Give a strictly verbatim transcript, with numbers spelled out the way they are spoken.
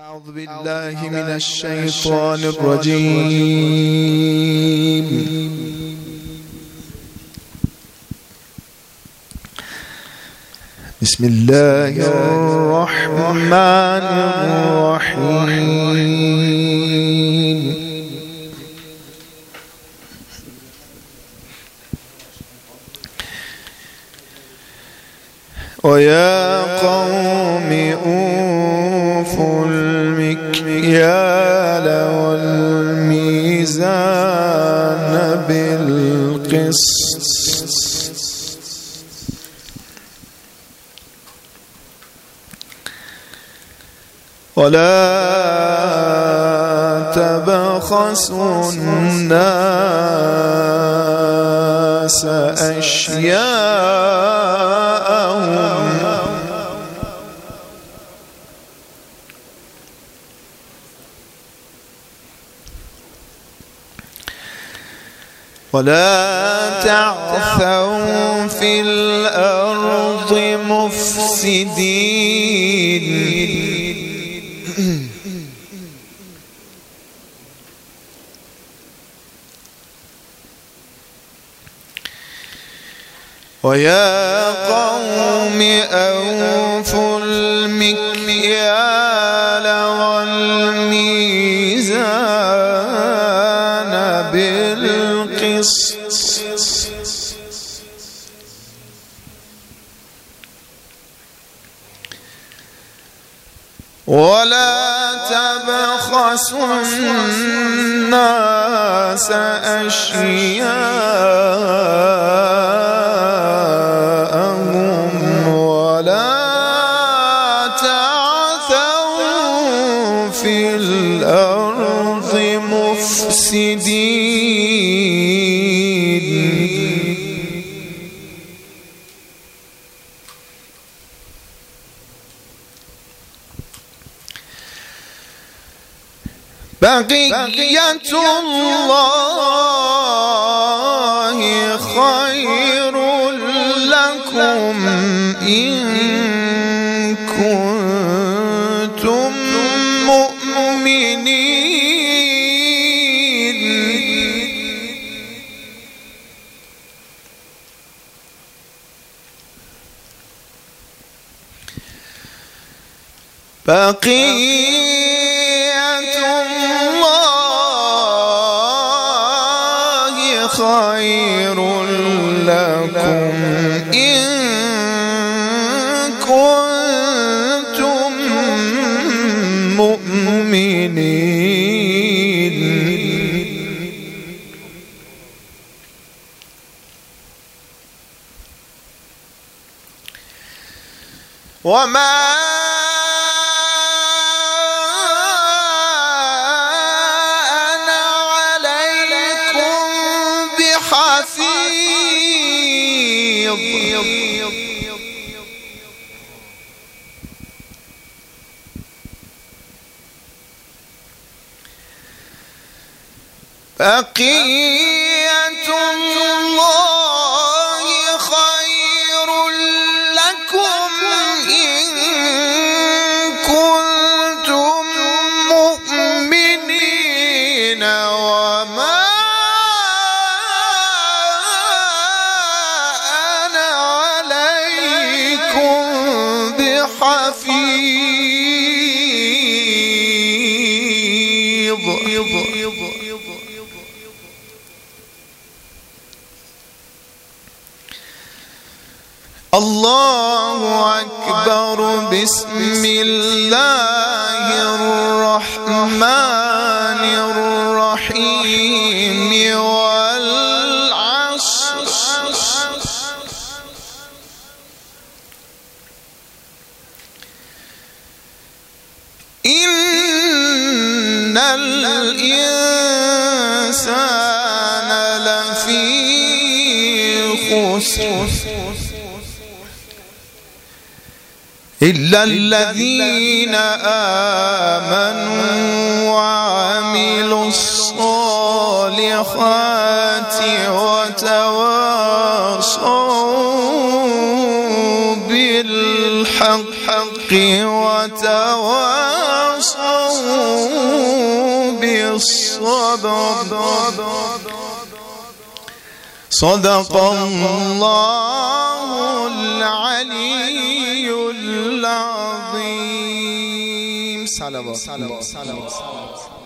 أعوذ بالله من الشيطان الرجيم. بسم الله الرحمن الرحيم. ويا قوم أوفوا المكيال والميزان بالقسط ولا تبخسوا الناس أشياءهم ولا تعثوا في الأرض مفسدين ويا قوم أوفوا المكيال والميزان بالقسط ولا تبخسوا الناس أشياءهم ولا تعثوا في الأرض مفسدين. بقية الله خير لكم إن كنتم مؤمنين. بقية الله خير لكم إن كنتم مؤمنين. وما بقية الله خير لكم إن كنتم مؤمنين. وما أنا عليكم بحفيظ. الله أكبر. بسم الله الرحمن الرحيم. والعصر إن الإنسان لفي خسر إلا الذين آمنوا وعملوا الصالحات وتواصوا بالحق وتواصوا الصبر. صدق الله العلي العظيم. صلوات الله.